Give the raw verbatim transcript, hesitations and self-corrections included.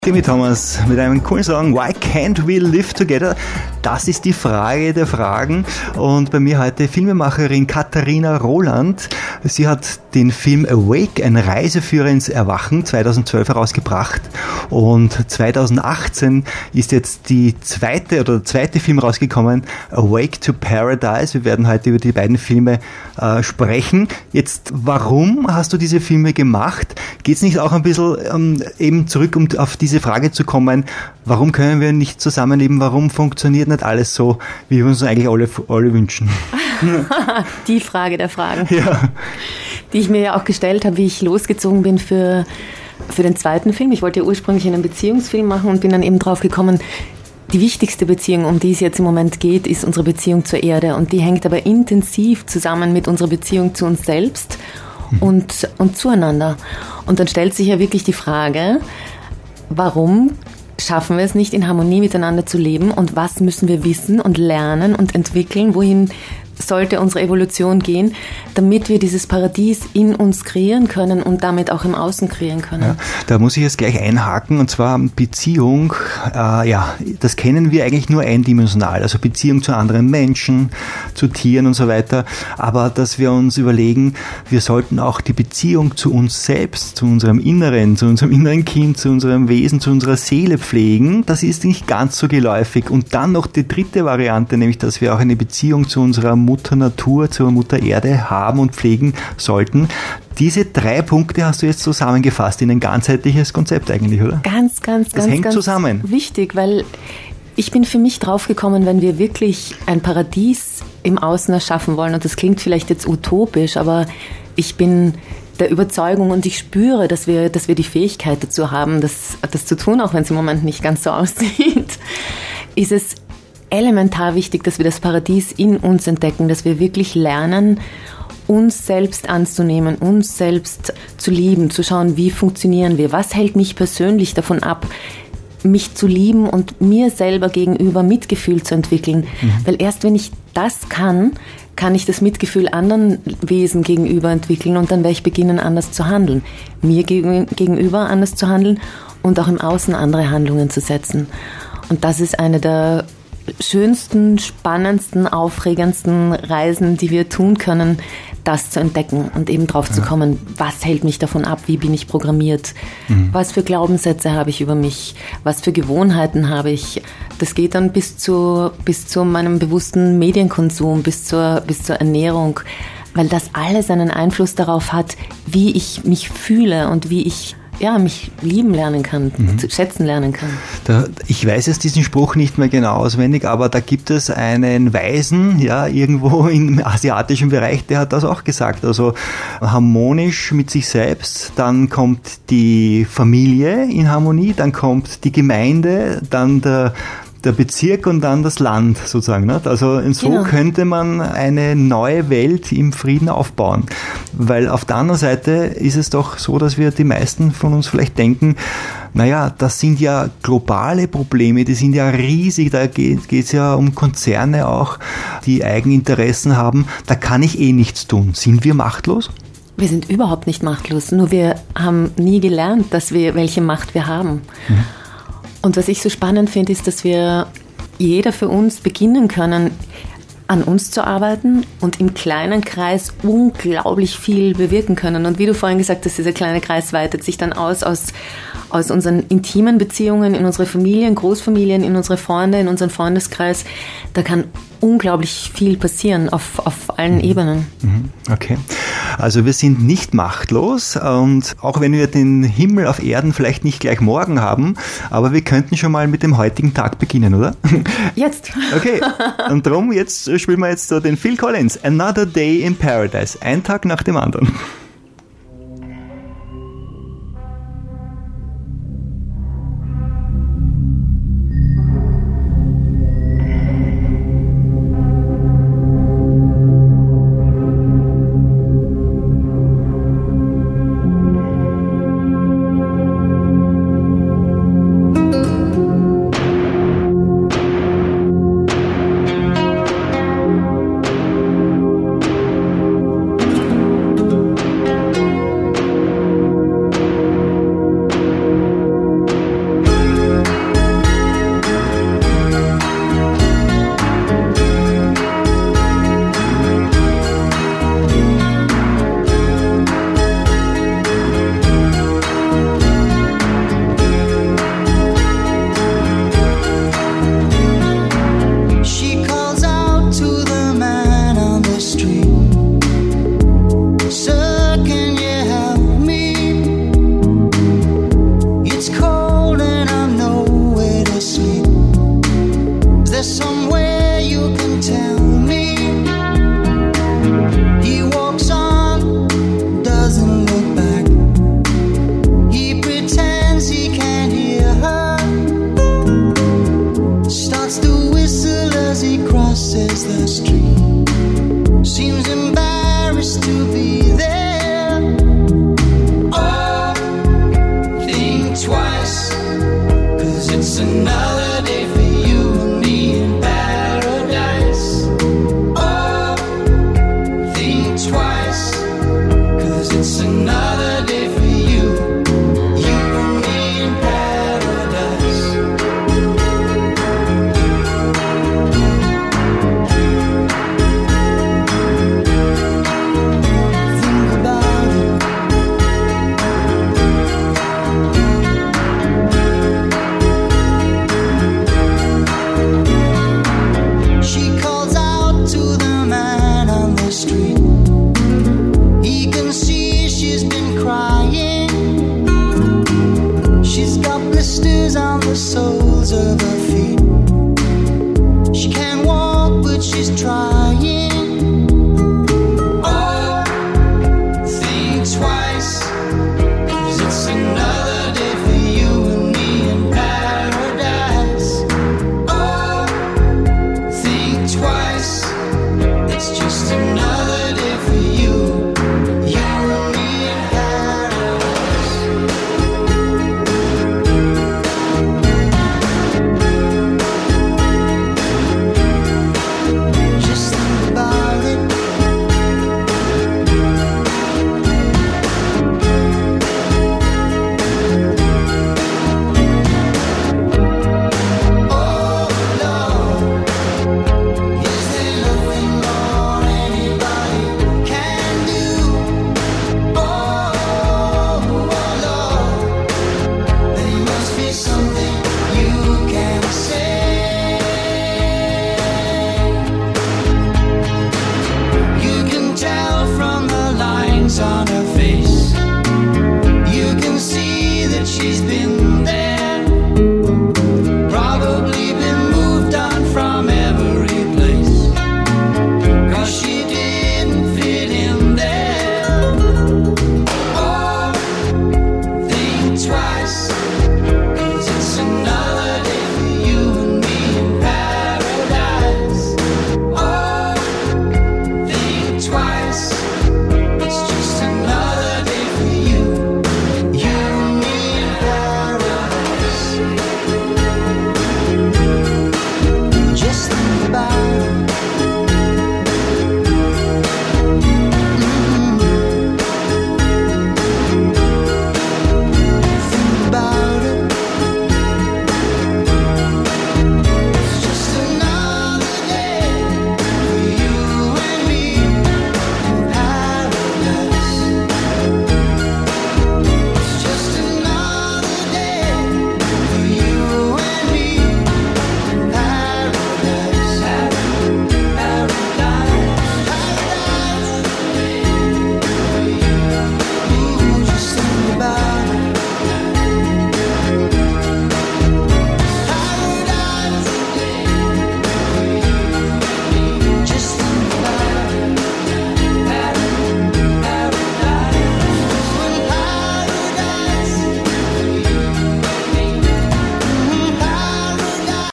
Timmy Thomas mit einem coolen Song Why Can't We Live Together? Das ist die Frage der Fragen und bei mir heute Filmemacherin Katharina Roland. Sie hat den Film Awake, eine Reiseführer ins Erwachen, zweitausendzwölf herausgebracht und zweitausendachtzehn ist jetzt die zweite oder der zweite Film rausgekommen, Awake to Paradise. Wir werden heute über die beiden Filme äh, sprechen. Jetzt, warum hast du diese Filme gemacht? Geht es nicht auch ein bisschen ähm, eben zurück, um auf diese Frage zu kommen, warum können wir nicht zusammenleben, warum funktioniert nicht alles so, wie wir uns eigentlich alle, alle wünschen? Die Frage der Fragen, ja. Die ich mir ja auch gestellt habe, wie ich losgezogen bin für, für den zweiten Film. Ich wollte ja ursprünglich einen Beziehungsfilm machen und bin dann eben drauf gekommen, die wichtigste Beziehung, um die es jetzt im Moment geht, ist unsere Beziehung zur Erde und die hängt aber intensiv zusammen mit unserer Beziehung zu uns selbst und, und zueinander. Und dann stellt sich ja wirklich die Frage, warum schaffen wir es nicht, in Harmonie miteinander zu leben und was müssen wir wissen und lernen und entwickeln, wohin sollte unsere Evolution gehen, damit wir dieses Paradies in uns kreieren können und damit auch im Außen kreieren können. Ja, da muss ich jetzt gleich einhaken und zwar Beziehung, äh, ja, das kennen wir eigentlich nur eindimensional, also Beziehung zu anderen Menschen, zu Tieren und so weiter, aber dass wir uns überlegen, wir sollten auch die Beziehung zu uns selbst, zu unserem Inneren, zu unserem inneren Kind, zu unserem Wesen, zu unserer Seele pflegen, das ist nicht ganz so geläufig und dann noch die dritte Variante, nämlich dass wir auch eine Beziehung zu unserer Mutter Natur, zur Mutter Erde haben und pflegen sollten. Diese drei Punkte hast du jetzt zusammengefasst in ein ganzheitliches Konzept eigentlich, oder? Ganz, ganz, das ganz, hängt ganz zusammen. Wichtig, weil ich bin für mich draufgekommen, wenn wir wirklich ein Paradies im Außen erschaffen wollen, und das klingt vielleicht jetzt utopisch, aber ich bin der Überzeugung und ich spüre, dass wir, dass wir die Fähigkeit dazu haben, das, das zu tun, auch wenn es im Moment nicht ganz so aussieht, ist es elementar wichtig, dass wir das Paradies in uns entdecken, dass wir wirklich lernen, uns selbst anzunehmen, uns selbst zu lieben, zu schauen, wie funktionieren wir, was hält mich persönlich davon ab, mich zu lieben und mir selber gegenüber Mitgefühl zu entwickeln. Mhm. Weil erst wenn ich das kann, kann ich das Mitgefühl anderen Wesen gegenüber entwickeln und dann werde ich beginnen, anders zu handeln. Mir gegenüber anders zu handeln und auch im Außen andere Handlungen zu setzen. Und das ist eine der schönsten, spannendsten, aufregendsten Reisen, die wir tun können, das zu entdecken und eben drauf ja. zu kommen, was hält mich davon ab, wie bin ich programmiert, mhm. was für Glaubenssätze habe ich über mich, was für Gewohnheiten habe ich. Das geht dann bis zu, bis zu meinem bewussten Medienkonsum, bis zur, bis zur Ernährung, weil das alles einen Einfluss darauf hat, wie ich mich fühle und wie ich ja, mich lieben lernen kann, mhm. zu schätzen lernen kann. Da, ich weiß jetzt diesen Spruch nicht mehr genau auswendig, aber da gibt es einen Weisen, ja, irgendwo im asiatischen Bereich, der hat das auch gesagt. Also harmonisch mit sich selbst, dann kommt die Familie in Harmonie, dann kommt die Gemeinde, dann der der Bezirk und dann das Land sozusagen. Nicht? Also so genau. könnte man eine neue Welt im Frieden aufbauen. Weil auf der anderen Seite ist es doch so, dass wir die meisten von uns vielleicht denken, naja, das sind ja globale Probleme, die sind ja riesig, da geht es ja um Konzerne auch, die Eigeninteressen haben, da kann ich eh nichts tun. Sind wir machtlos? Wir sind überhaupt nicht machtlos, nur wir haben nie gelernt, dass wir, welche Macht wir haben. Mhm. Und was ich so spannend finde, ist, dass wir jeder für uns beginnen können, an uns zu arbeiten und im kleinen Kreis unglaublich viel bewirken können. Und wie du vorhin gesagt hast, dieser kleine Kreis weitet sich dann aus, aus, aus unseren intimen Beziehungen, in unsere Familien, Großfamilien, in unsere Freunde, in unseren Freundeskreis. Da kann unglaublich viel passieren auf, auf allen mhm. Ebenen. Okay. Also wir sind nicht machtlos und auch wenn wir den Himmel auf Erden vielleicht nicht gleich morgen haben, aber wir könnten schon mal mit dem heutigen Tag beginnen, oder? Jetzt. Okay. Und darum, jetzt spielen wir jetzt so den Phil Collins, Another Day in Paradise. Ein Tag nach dem anderen. it's another day for you and me in paradise. Oh, think twice, 'cause it's another day for you, you and me in paradise. Think about it. She calls out to the man on the street. He can see she's been crying. She's got blisters on the soles of her feet. She can't walk, but she's trying.